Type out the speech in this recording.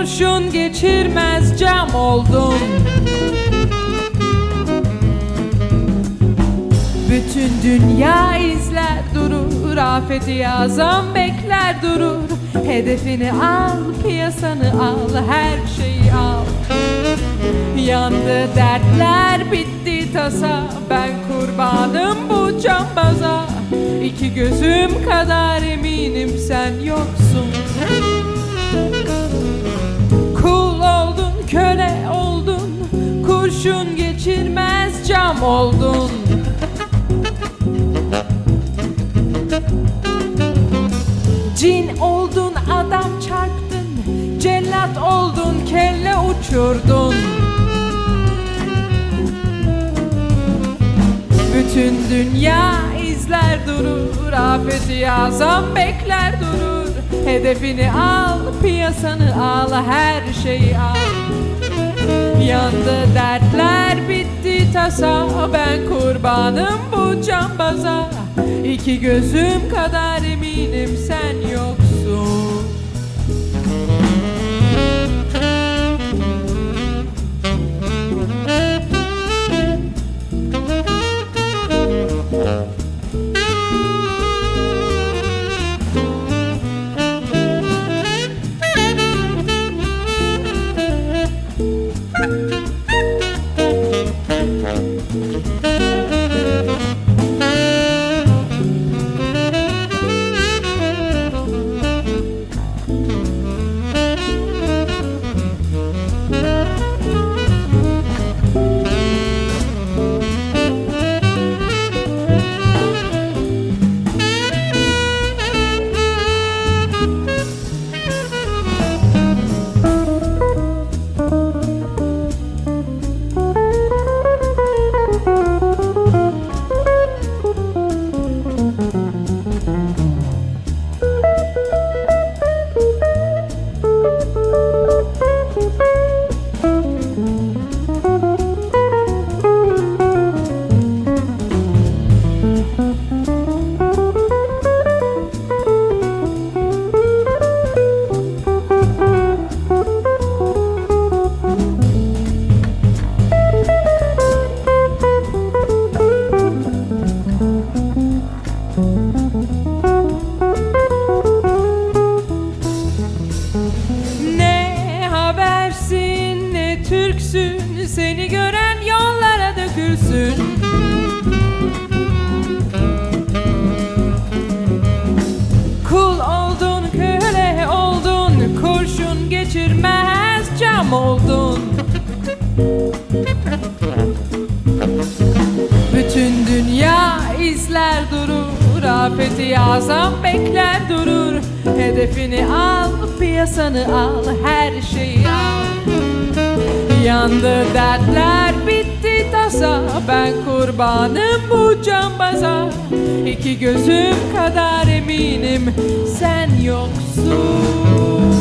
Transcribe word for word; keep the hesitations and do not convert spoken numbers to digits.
kurşun geçirmez cam oldun. Bütün dünya izler durur, afeti azam bekler durur. Hedefini al, piyasanı al, her şeyi al. Yandı dertler, bitti tasa, ben kurbanım bu cambaza. İki gözüm kadar eminim sen yoksun. Kul oldun, köle oldun, kurşun geçirmez cam oldun. Cin oldun, adam çarptın, cellat oldun, kelle uçurdun. Bütün dünya izler durur, afeti azam bekler durur. Hedefini al, piyasanı al, her şeyi al. Yandı dertler, bitti tasa, ben kurbanım bu cambaza. İki gözüm kadar eminim sen yoksun. Türksün, seni gören yollara dökülsün. Kul oldun, köle oldun, kurşun geçirmez cam oldun. Bütün dünya izler durur, afeti azam bekler durur. Hedefini al, piyasanı al, her şeyi al. Yandı dertler, bitti tasa, ben kurbanım bu cambaza. İki gözüm kadar eminim sen yoksun.